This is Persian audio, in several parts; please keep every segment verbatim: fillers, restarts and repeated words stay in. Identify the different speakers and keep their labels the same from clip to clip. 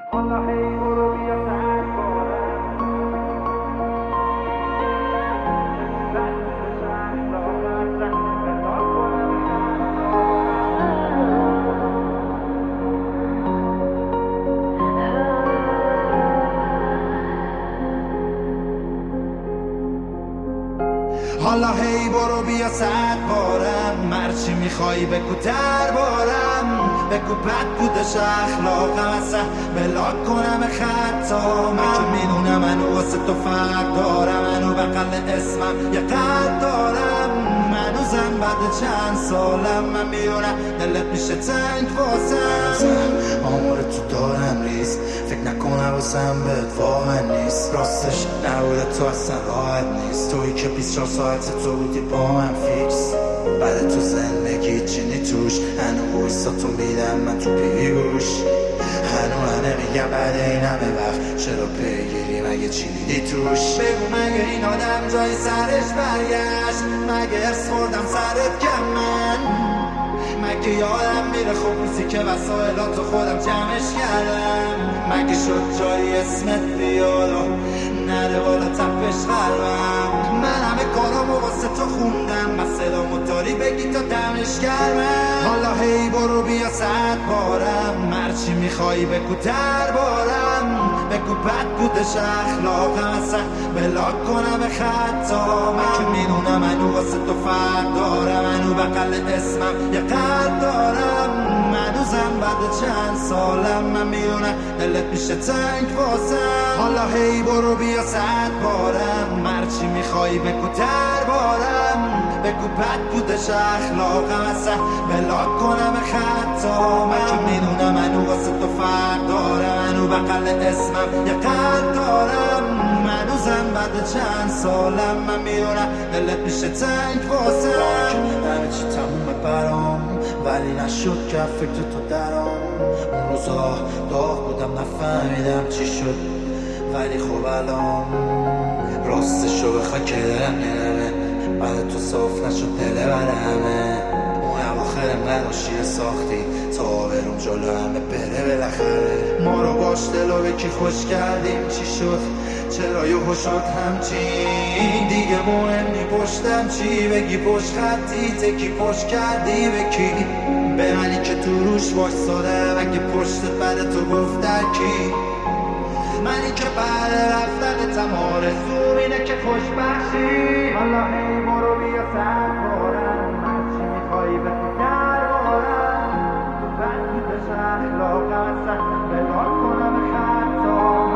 Speaker 1: حالا هی برو بیا صد بارم، مرچی میخوایی بگو دربارم، بگو بد بودش اخلاقم اصلا بلاک کنم خطا. من که میدونم منو واسه تو فرق دارم، منو بقل اسمم یه قد دارم، منو زن بعد چند سالم من میدونم دلت میشه تنگ واسم. آمار تو دارم ریز، فکر نکنم واسم بهت واقع نیست، راستش نبوده تو اصلا راحت نیست، تویی که بیست و چهار ساعت تو بودی با من فیکس، بعد تو زندگی چینی توش، هنو بویستا تو میدم من تو پیگوش، هنو هنه میگم بعد این همه وقت چرا پیگیری مگه چی دیدی توش. بگو مگه این آدم جای سرش برگشت، مگه ارس خوردم سرت کم من، مگه یادم میره خب روزی که وسایلاتو خودم جمعش کردم، مگه شد جای اسمت بیاد و نره بالا تپش قلبم. من همه کارامو واسه تو خوندم، مسئله موتاری بگی تا دمش کردم. حالا هی برو بیا صد بارم، مرچی میخوایی بگو دربارم، بگو بد بودش اخلاقم اصلا بلاک کنم خطا. من که میدونم منو واسه تو فرق دارم، منو بقل اسمم یه قد دارم، منو زن بعد چند سالم من میدونم دلت میشه تنگ واسم. حالا هی برو بیا صد بارم، مرچی میخوایی بگو دربارم، بگو بد بودش اخلاقم اصلا بلاک کنم خطا. من که میدونم منو واسه تو فرق دارم، منو بقل اسمم یه قد دارم، منو زن بعد چند سالم من میدونم دلت میشه تنگ واسم. همه چی تمومه برام ولی نشد که فکر تو درام، اون روزا داغ بودم نفهمیدم چی شد ولی خب الان راستشو بخوای که دلم نرمه، بعد تو صاف نشد دل بر همه، اون اواخر انقدر شیر ساختی تا برم جلو همه بره بالاخره. ما رو باش دلو به کی خوش کردیم چی شد چرا یهو شد همچین، دیگه مهم نی پشتم چی بگی پشت خطی تکی پشت کردی به کی، به منی که تو روش وایسادم اگه پشت بر تو گفت در کی، منی که بعد رفتن تمام آرزوم اینه که خوشبخشی. حالا هی برو بیا صد بارم، من چی میخوایی بگو دربارم، بد بودش اخلاقم اصلا بلاک کنم خطا.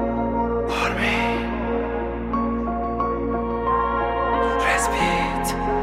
Speaker 2: Respite.